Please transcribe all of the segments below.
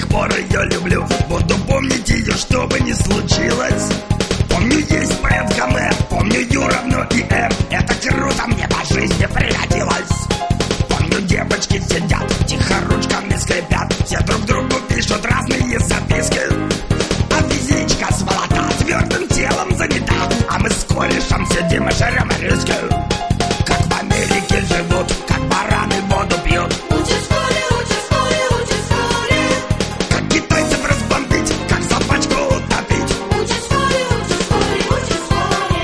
пор ее люблю. Буду помнить ее, что бы ни случилось. Помню, есть поэт Гомер, помню Ю равно и М. Это круто мне по жизни пригодилось. Помню, девочки сидят, тихо ручками скрипят, все друг другу пишут разные записки. А физичка сволота твердым телом занята, а мы с корешем сидим и жрем риски. Как в Америке живут, как бараны воду пьют. Учат в школе, учат в школе, учат в школе. Как китайцев разбомбить, как собачку утопить. Учат в школе, учат в школе, учат в школе.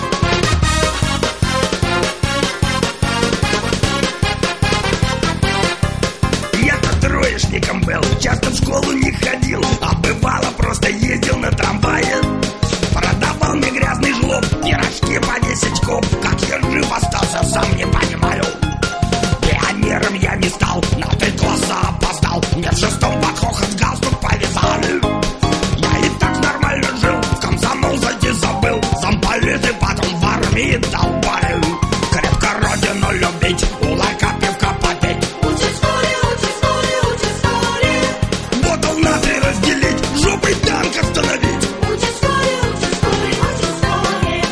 Я-то троечником был, часто в школу не ходил, а бывало просто ездил на трамвае. Продавал мне грязный жлоб, пирожки по 10 куб. Как я жив остался, сам не понимаю. Пионером я не стал, на 3 класса опоздал. Мне в 6-м под хохот галстук повязали. Я и так нормально жил, в комсомол зайти забыл. Замполиты потом в армии долбали. Крепко родину любить, у ларька пивка попить. Учат в школе, учат в школе, учат в школе. Бутыл натрий разделить, жопой танк остановить. Учат в школе, учат в школе, учат в школе.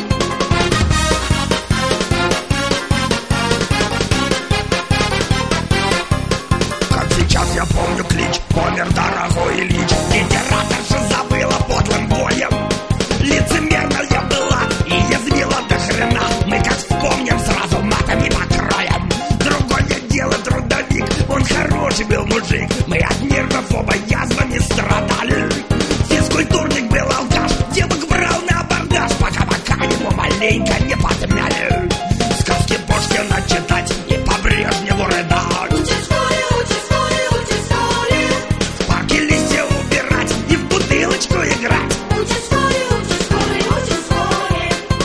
Как сейчас я помню клич, помер дорогой Ильич. Литераторша забыла подлым боем. Лицемерна я была и язвила до хрена. Мы как вспомним, сразу матами покроем. Другое дело трудовик, он хороший был мужик. Мы от нервов оба язвами страдали. Физкультурник был алкаш, девок брал на абордаж, пока ему маленько не подмяли. Сказки Пушкина читать и по Брежневу рыдать. Учат в школе, учат в школе, учат в школе. В парке листья убирать и в бутылочку играть. Учат в школе, учат в школе, учат в школе.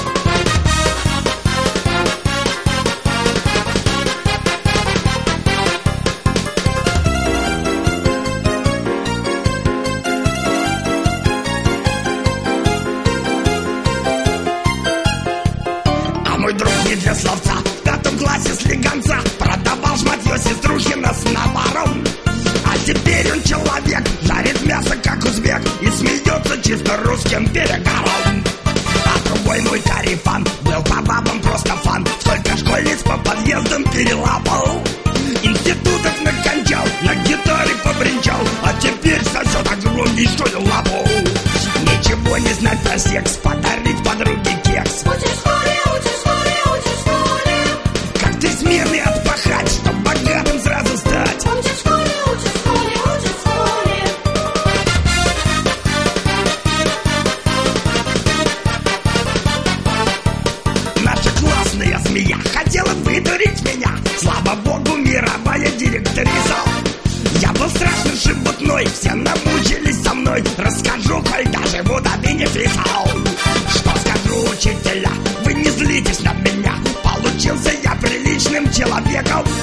А мой друг не для словца, в 5 классе слегонца продавал шматье сеструхина с наваром. А теперь он человек, жарит мясо как узбек и смеется чисто русским перегаром. А другой мой корефан был по бабам просто фан. Сколько школьниц по подъездам перелапал, институтов накончал, на гитаре побренчал, а теперь сосет огромнейшую лапу. Ничего не знать про секс, подарить подруге кекс. Учат в школе, учат в школе, учат в школе. Как ты смелый отпахать, чтоб богатым сразу стать. Учат в школе, учат в школе, учат в школе. Наша классная змея хотела выдурить меня. Слава богу, мировая директриса. Я был страшно шебутной, все намучились со мной. Расскажу, коль доживу до бенефиса. Что скажу, учителя, вы не злитесь на меня. Получился я приличным человеком.